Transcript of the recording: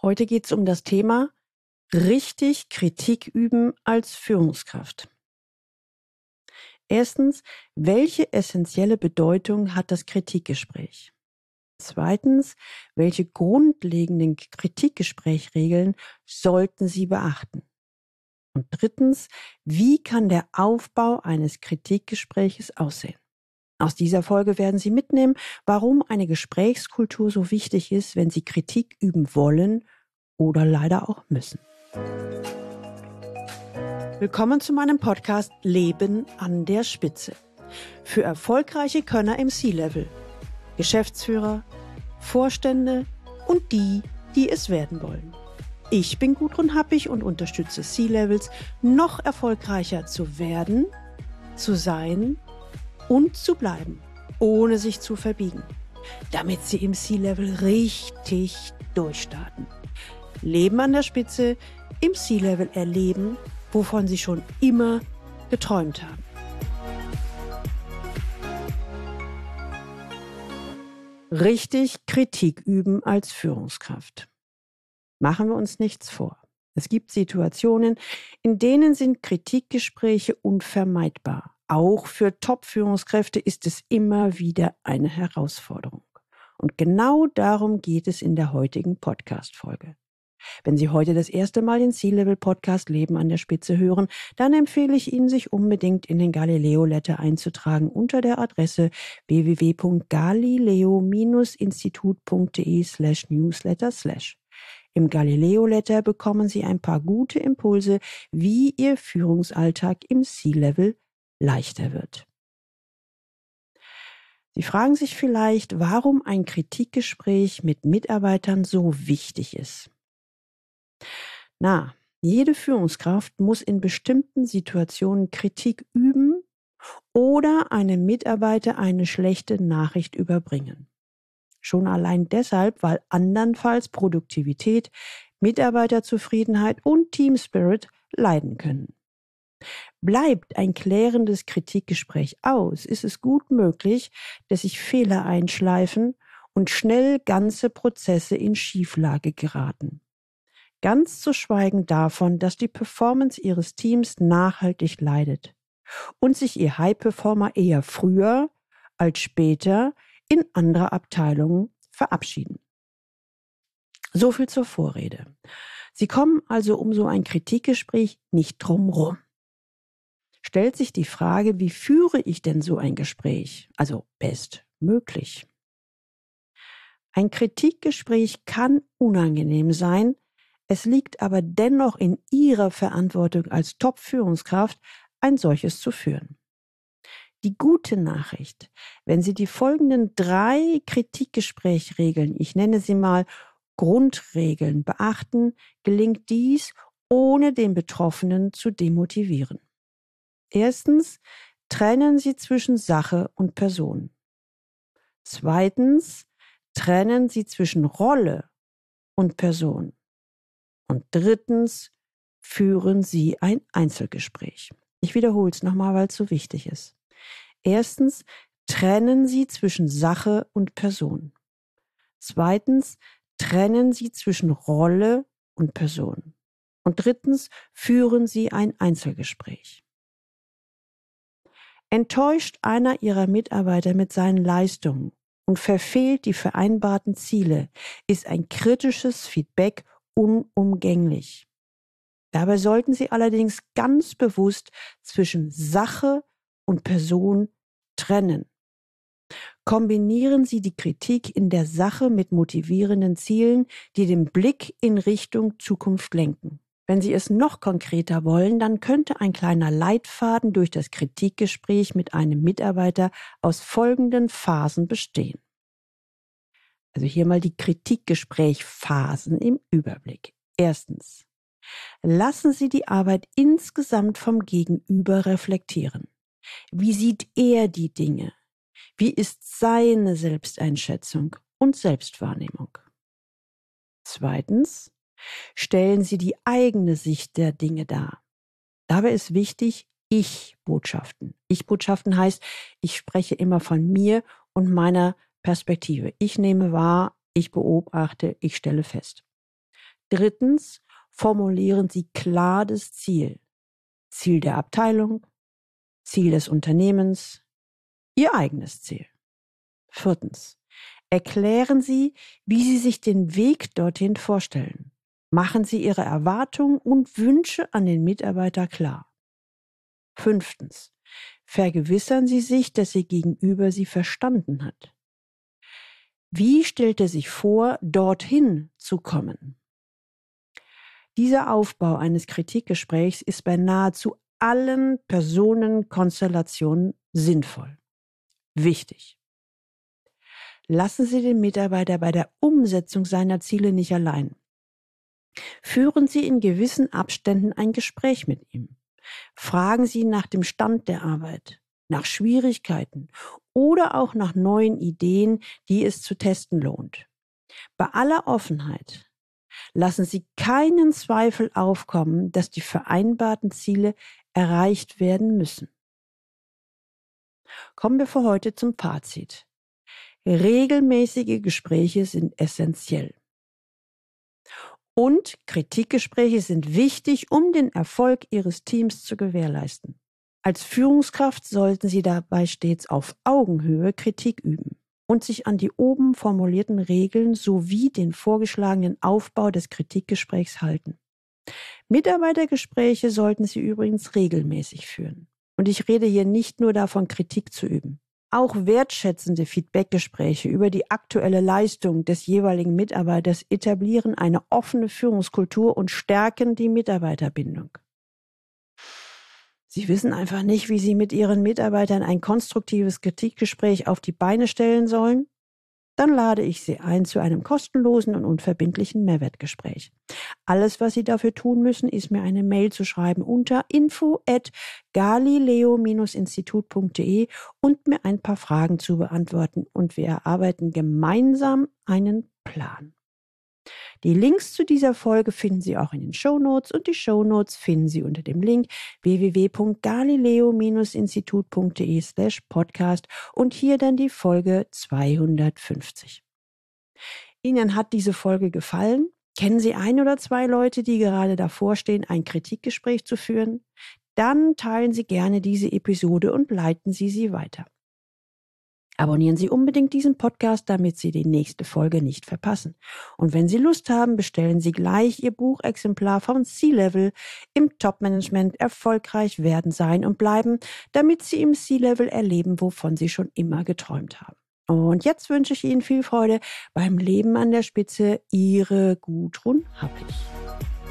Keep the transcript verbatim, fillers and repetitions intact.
Heute geht es um das Thema richtig Kritik üben als Führungskraft. Erstens, welche essentielle Bedeutung hat das Kritikgespräch? Zweitens, welche grundlegenden Kritikgesprächregeln sollten Sie beachten? Und drittens, wie kann der Aufbau eines Kritikgespräches aussehen? Aus dieser Folge werden Sie mitnehmen, warum eine Gesprächskultur so wichtig ist, wenn Sie Kritik üben wollen oder leider auch müssen. Willkommen zu meinem Podcast Leben an der Spitze. Für erfolgreiche Könner im C-Level, Geschäftsführer, Vorstände und die, die es werden wollen. Ich bin Gudrun Happig und unterstütze C-Levels, noch erfolgreicher zu werden, zu sein und zu bleiben, ohne sich zu verbiegen, damit sie im C-Level richtig durchstarten. Leben an der Spitze, im C-Level erleben, wovon sie schon immer geträumt haben. Richtig Kritik üben als Führungskraft. Machen wir uns nichts vor. Es gibt Situationen, in denen sind Kritikgespräche unvermeidbar. Auch für Top-Führungskräfte ist es immer wieder eine Herausforderung. Und genau darum geht es in der heutigen Podcast-Folge. Wenn Sie heute das erste Mal den C-Level-Podcast Leben an der Spitze hören, dann empfehle ich Ihnen, sich unbedingt in den Galileo Letter einzutragen unter der Adresse w w w punkt galileo institut punkt d e slash newsletter slash. Im Galileo Letter bekommen Sie ein paar gute Impulse, wie Ihr Führungsalltag im C-Level leichter wird. Sie fragen sich vielleicht, warum ein Kritikgespräch mit Mitarbeitern so wichtig ist. Na, jede Führungskraft muss in bestimmten Situationen Kritik üben oder einem Mitarbeiter eine schlechte Nachricht überbringen. Schon allein deshalb, weil andernfalls Produktivität, Mitarbeiterzufriedenheit und Teamspirit leiden können. Bleibt ein klärendes Kritikgespräch aus, ist es gut möglich, dass sich Fehler einschleifen und schnell ganze Prozesse in Schieflage geraten. Ganz zu schweigen davon, dass die Performance Ihres Teams nachhaltig leidet und sich Ihr High-Performer eher früher als später in andere Abteilungen verabschieden. So viel zur Vorrede. Sie kommen also um so ein Kritikgespräch nicht drum rum. Stellt sich die Frage, wie führe ich denn so ein Gespräch? Also bestmöglich. Ein Kritikgespräch kann unangenehm sein, es liegt aber dennoch in Ihrer Verantwortung als Top-Führungskraft, ein solches zu führen. Die gute Nachricht, wenn Sie die folgenden drei Kritikgesprächregeln, ich nenne sie mal Grundregeln, beachten, gelingt dies, ohne den Betroffenen zu demotivieren. Erstens, trennen Sie zwischen Sache und Person. Zweitens, trennen Sie zwischen Rolle und Person. Und drittens, führen Sie ein Einzelgespräch. Ich wiederhole es nochmal, weil es so wichtig ist. Erstens, trennen Sie zwischen Sache und Person. Zweitens, trennen Sie zwischen Rolle und Person. Und drittens, führen Sie ein Einzelgespräch. Enttäuscht einer Ihrer Mitarbeiter mit seinen Leistungen und verfehlt die vereinbarten Ziele, ist ein kritisches Feedback unumgänglich. Dabei sollten Sie allerdings ganz bewusst zwischen Sache und Person trennen. Kombinieren Sie die Kritik in der Sache mit motivierenden Zielen, die den Blick in Richtung Zukunft lenken. Wenn Sie es noch konkreter wollen, dann könnte ein kleiner Leitfaden durch das Kritikgespräch mit einem Mitarbeiter aus folgenden Phasen bestehen. Also hier mal die Kritikgesprächphasen im Überblick. Erstens. Lassen Sie die Arbeit insgesamt vom Gegenüber reflektieren. Wie sieht er die Dinge? Wie ist seine Selbsteinschätzung und Selbstwahrnehmung? Zweitens, stellen Sie die eigene Sicht der Dinge dar. Dabei ist wichtig, Ich-Botschaften. Ich-Botschaften heißt, ich spreche immer von mir und meiner Perspektive. Ich nehme wahr, ich beobachte, ich stelle fest. Drittens, formulieren Sie klar das Ziel. Ziel der Abteilung, Ziel des Unternehmens, Ihr eigenes Ziel. Viertens, erklären Sie, wie Sie sich den Weg dorthin vorstellen. Machen Sie Ihre Erwartungen und Wünsche an den Mitarbeiter klar. Fünftens, vergewissern Sie sich, dass Ihr Gegenüber Sie verstanden hat. Wie stellt er sich vor, dorthin zu kommen? Dieser Aufbau eines Kritikgesprächs ist bei nahezu allen Personenkonstellationen sinnvoll. Wichtig. Lassen Sie den Mitarbeiter bei der Umsetzung seiner Ziele nicht allein. Führen Sie in gewissen Abständen ein Gespräch mit ihm. Fragen Sie nach dem Stand der Arbeit, nach Schwierigkeiten oder auch nach neuen Ideen, die es zu testen lohnt. Bei aller Offenheit lassen Sie keinen Zweifel aufkommen, dass die vereinbarten Ziele erreicht werden müssen. Kommen wir für heute zum Fazit. Regelmäßige Gespräche sind essentiell. Und Kritikgespräche sind wichtig, um den Erfolg Ihres Teams zu gewährleisten. Als Führungskraft sollten Sie dabei stets auf Augenhöhe Kritik üben und sich an die oben formulierten Regeln sowie den vorgeschlagenen Aufbau des Kritikgesprächs halten. Mitarbeitergespräche sollten Sie übrigens regelmäßig führen. Und ich rede hier nicht nur davon, Kritik zu üben. Auch wertschätzende Feedbackgespräche über die aktuelle Leistung des jeweiligen Mitarbeiters etablieren eine offene Führungskultur und stärken die Mitarbeiterbindung. Sie wissen einfach nicht, wie Sie mit Ihren Mitarbeitern ein konstruktives Kritikgespräch auf die Beine stellen sollen? Dann lade ich Sie ein zu einem kostenlosen und unverbindlichen Mehrwertgespräch. Alles, was Sie dafür tun müssen, ist mir eine Mail zu schreiben unter info at galileo Bindestrich institut punkt de und mir ein paar Fragen zu beantworten. Und wir erarbeiten gemeinsam einen Plan. Die Links zu dieser Folge finden Sie auch in den Shownotes und die Shownotes finden Sie unter dem Link w w w punkt galileo Bindestrich institut punkt de slash podcast und hier dann die Folge zweihundertfünfzig. Ihnen hat diese Folge gefallen? Kennen Sie ein oder zwei Leute, die gerade davor stehen, ein Kritikgespräch zu führen? Dann teilen Sie gerne diese Episode und leiten Sie sie weiter. Abonnieren Sie unbedingt diesen Podcast, damit Sie die nächste Folge nicht verpassen. Und wenn Sie Lust haben, bestellen Sie gleich Ihr Buchexemplar von C-Level im Top-Management erfolgreich werden, sein und bleiben, damit Sie im C-Level erleben, wovon Sie schon immer geträumt haben. Und jetzt wünsche ich Ihnen viel Freude beim Leben an der Spitze. Ihre Gudrun Happig.